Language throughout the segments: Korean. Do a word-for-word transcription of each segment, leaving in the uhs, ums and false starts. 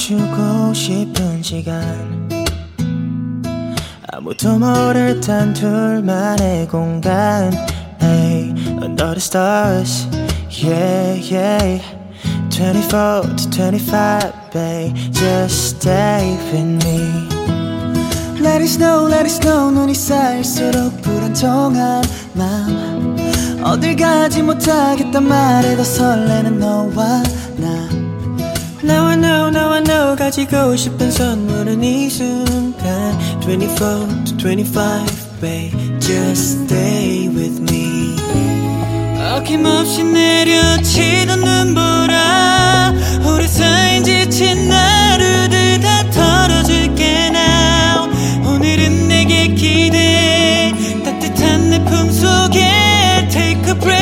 멈추고 싶은 시간 아무도 모를 단 둘만의 공간 Hey, under the stars Yeah, yeah twenty-four to twenty-five, babe Just stay with me Let it snow, let it snow 눈이 쌓일수록 불안정한 맘 어딜 가지 못하겠단 말에 더 설레는 너와 나 Now I know, now I know 가지고 싶은 선물은 이 순간 twenty-four to twenty-five, babe Just stay with me 어김없이 내려치던 눈보라 우리 사이엔 지친 하루들 다 털어줄게 now 오늘은 내게 기대 따뜻한 내 품속에 Take a break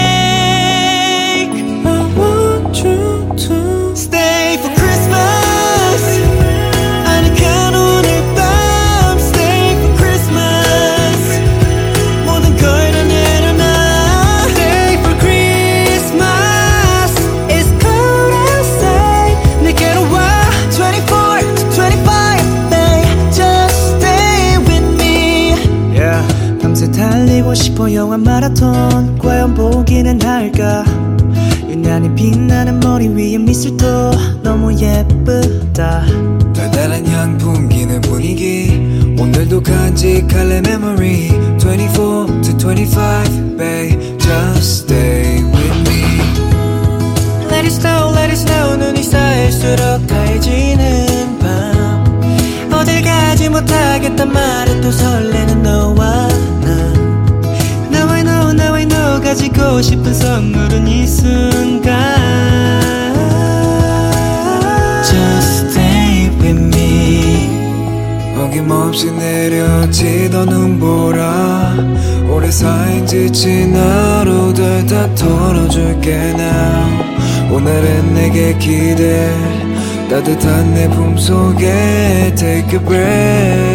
I want you to Stay for Christmas 아늑한 오늘 밤 Stay for Christmas 모든 걸 다 내려놔 Stay for Christmas It's cold outside 내게로 와 twenty-four to twenty-five babe Just stay with me Yeah 밤새 달리고 싶어 영화 마라톤 과연 보기는 할까 유난히 빛나는 머리 위에 미술도 너무 예쁘다 달달한 향품 기는 분위기 오늘도 간직할래 memory twenty-four to twenty-five babe just stay with me Let it snow let it snow 눈이 쌓일수록 하얘지는 밤 어딜 가지 못하겠단 말에 또 설레는 너와 나 Now I know now I know 가지고 싶은 선물은 이 순간 Just stay with me 어김없이 내려지던 눈보라 오래 쌓인 지친 하루들 다 털어줄게 now 오늘은 내게 기대 따뜻한 내 품속에 Take a breath